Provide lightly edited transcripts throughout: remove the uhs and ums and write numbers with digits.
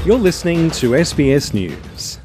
You're listening to SBS News.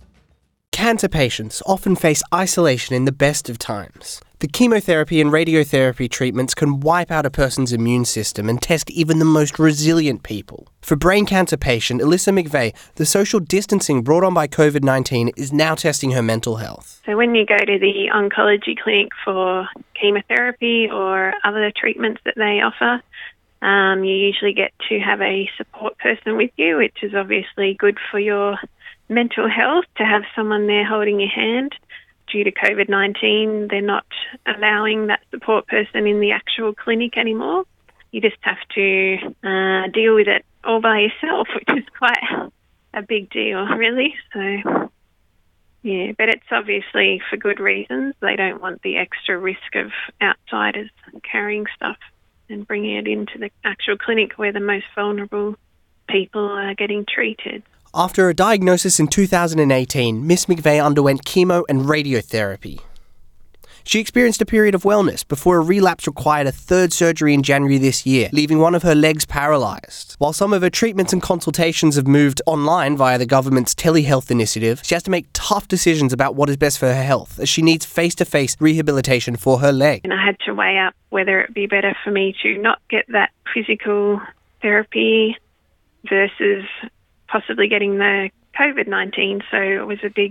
Cancer patients often face isolation in the best of times. The chemotherapy and radiotherapy treatments can wipe out a person's immune system and test even the most resilient people. For brain cancer patient Alyssa McVeigh, the social distancing brought on by COVID-19 is now testing her mental health. So when you go to the oncology clinic for chemotherapy or other treatments that they offer, you usually get to have a support person with you, which is obviously good for your mental health to have someone there holding your hand. Due to COVID-19, they're not allowing that support person in the actual clinic anymore. You just have to deal with it all by yourself, which is quite a big deal, really. So, yeah, but it's obviously for good reasons. They don't want the extra risk of outsiders carrying stuff and bringing it into the actual clinic where the most vulnerable people are getting treated. After a diagnosis in 2018, Miss McVeigh underwent chemo and radiotherapy. She experienced a period of wellness before a relapse required a third surgery in January this year, leaving one of her legs paralysed. While some of her treatments and consultations have moved online via the government's telehealth initiative, she has to make tough decisions about what is best for her health, as she needs face-to-face rehabilitation for her leg. And I had to weigh up whether it would be better for me to not get that physical therapy versus possibly getting the COVID-19. So it was a big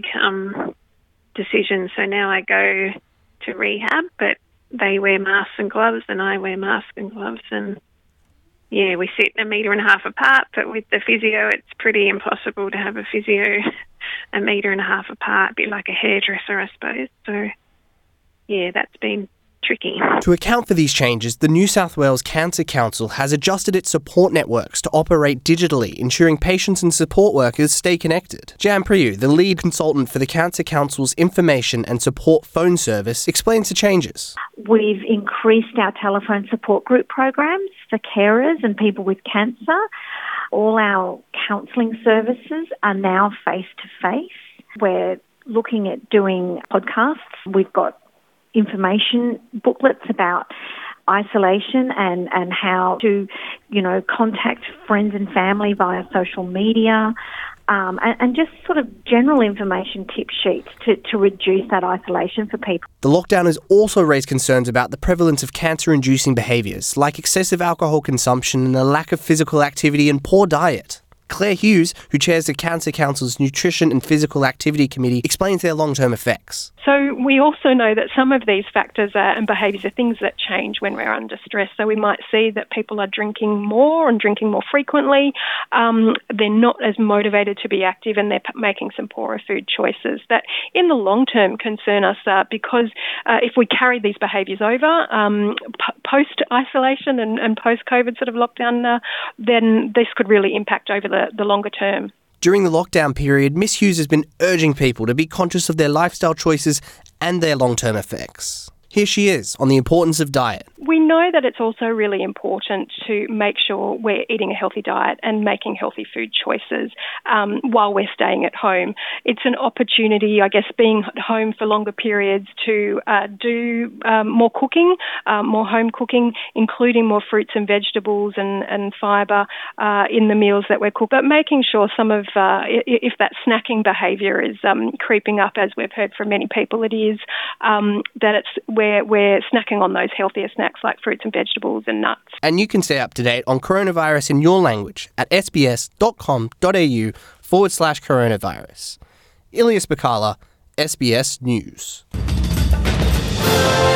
decision. So now I go to rehab, but they wear masks and gloves and I wear masks and gloves, and yeah, we sit 1.5 meters apart, but with the physio it's pretty impossible to have a physio 1.5 meters apart, a bit like a hairdresser, I suppose. So yeah, that's been tricky. To account for these changes, the New South Wales Cancer Council has adjusted its support networks to operate digitally, ensuring patients and support workers stay connected. Jan Priyu, the lead consultant for the Cancer Council's information and support phone service, explains the changes. We've increased our telephone support group programs for carers and people with cancer. All our counselling services are now face-to-face. We're looking at doing podcasts. We've got information booklets about isolation and how to, contact friends and family via social media, and just sort of general information tip sheets to reduce that isolation for people. The lockdown has also raised concerns about the prevalence of cancer-inducing behaviours, like excessive alcohol consumption and a lack of physical activity and poor diet. Claire Hughes, who chairs the Cancer Council's Nutrition and Physical Activity Committee, explains their long-term effects. So we also know that some of these factors and behaviours are things that change when we're under stress. So we might see that people are drinking more and drinking more frequently. They're not as motivated to be active and they're making some poorer food choices that in the long term concern us because if we carry these behaviours over post-isolation and post-COVID sort of lockdown, then this could really impact over the longer term. During the lockdown period, Miss Hughes has been urging people to be conscious of their lifestyle choices and their long-term effects. Here she is on the importance of diet. We know that it's also really important to make sure we're eating a healthy diet and making healthy food choices while we're staying at home. It's an opportunity, I guess, being at home for longer periods to do more cooking, more home cooking, including more fruits and vegetables and fibre in the meals that we're cooking. But making sure some of, if that snacking behaviour is creeping up, as we've heard from many people it is, that we're snacking on those healthier snacks like fruits and vegetables and nuts. And you can stay up to date on coronavirus in your language at sbs.com.au/coronavirus. Ilias Bacala, SBS News.